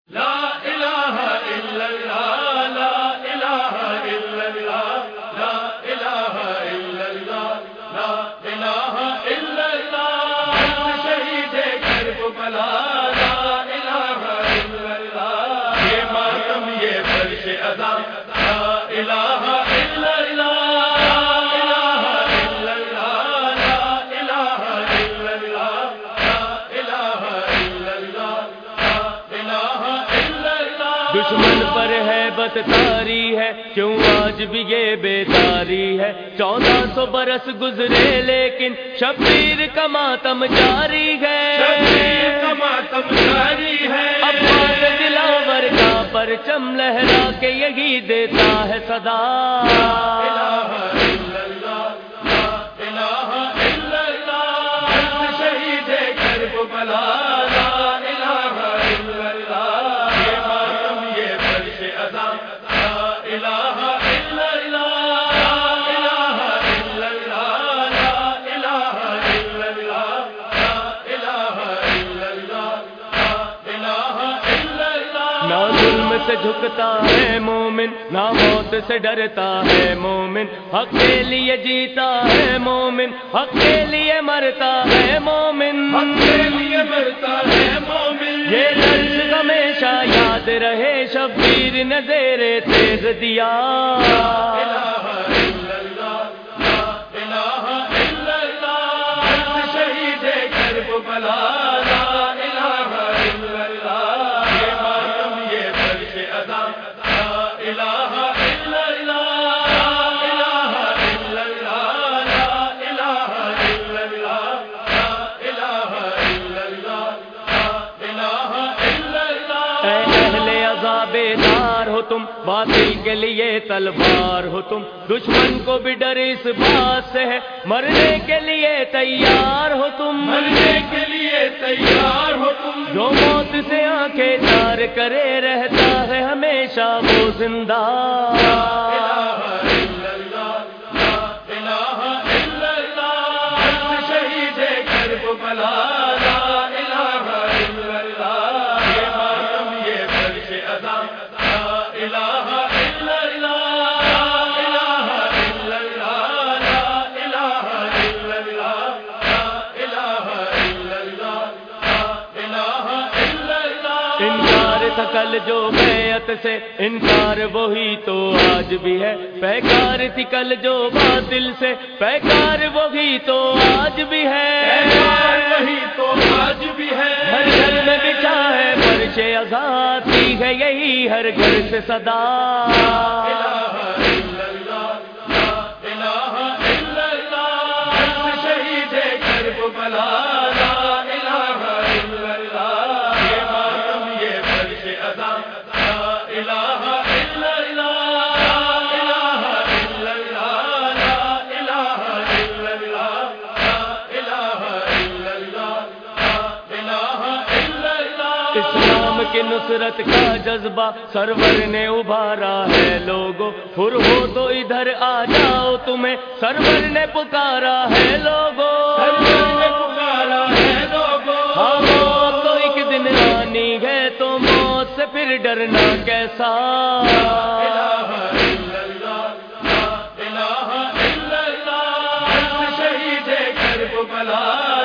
لا الہ الا اللہ لا الہ الا اللہ لا الہ الا اللہ لا الہ الا اللہ شہید کربلا لا الہ الا اللہ یہ ماتم یہ فرش ادا لا الہ الا اللہ دشمن پر ہیبت طاری ہے کیوں آج بھی یہ بیداری ہے 1400 برس گزرے لیکن شبیر کا ماتم جاری ہے عباس دلاور کا پرچم لہرا کے یہی دیتا ہے صدا شہید کربلا نہ ظلم سے جھکتا ہے مومن نہ موت سے ڈرتا ہے مومن حق کے لیے جیتا ہے مومن حق کے لیے مرتا ہے مومن یہ درس ہمیشہ یاد رہے شبیر نے زیر تیغ دیا شہید کربلا بیدار ہو تم باطل کے لیے تلوار ہو تم دشمن کو بھی ڈر اس بات سے ہے مرنے کے لیے تیار ہو تم جو موت سے آنکھیں چار کرے رہتا ہے ہمیشہ وہ زندہ شہید کربلا کل جو بیعت سے انکار وہی تو آج بھی ہے پیکار تھی کل جو باطل سے پیکار وہی تو آج بھی ہے ہر گھر میں بچا ہے فرش آزادی ہے یہی ہر گھر سے صدا شہید کربلا اسلام کی نصرت کا جذبہ سرور نے ابھارا ہے لوگوں پر ہو تو ادھر آ جاؤ تمہیں سرور نے پکارا ہے لوگوں ہاں موت تو ایک دن آنی ہے تو موت سے پھر ڈرنا کیسا شہید کربلا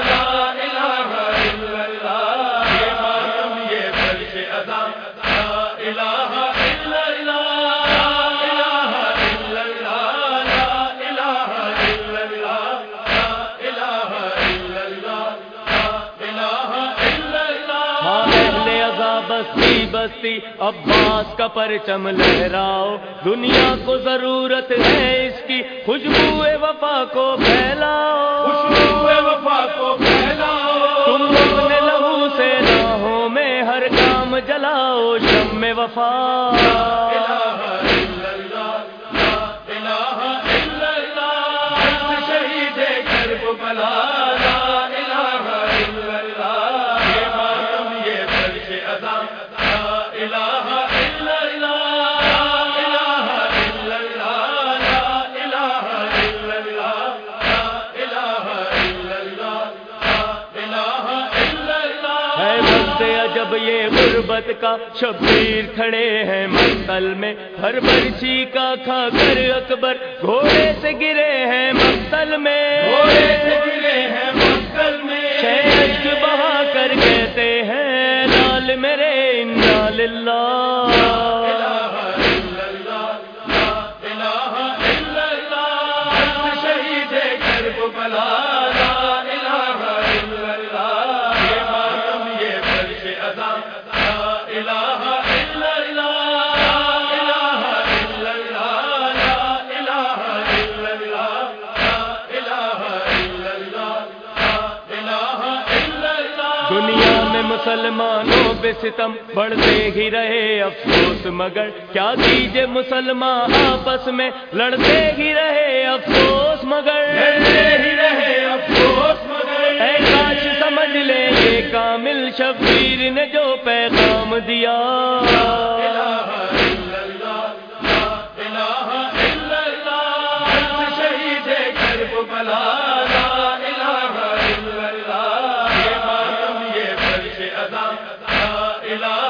بستی بستی عباس کا پرچم لہراؤ دنیا کو ضرورت ہے اس کی خوشبو وفا کو پھیلاؤ تم اپنے لہو سے راہوں میں ہر کام جلاؤ شمع وفا شہید کربلا لفظ عجب یہ غربت کا، شبیر کھڑے ہیں مقتل میں، ہر برچی کا کھا کر اکبر گھوڑے سے گرے ہیں مقتل میں، گھوڑے سے گرے ہیں مقتل میں، اشک بہا کر کہتے ہیں لال میرے انا للہ، دنیا میں مسلمانوں پہ ستم بڑھتے ہی رہے افسوس، مگر کیا کیجے مسلمان آپس میں لڑتے ہی رہے افسوس، مگر لڑتے ہی رہے افسوس مگر، اے کاش سمجھ لے یہ کامل شبیر نے جو پیغام دیا، الہ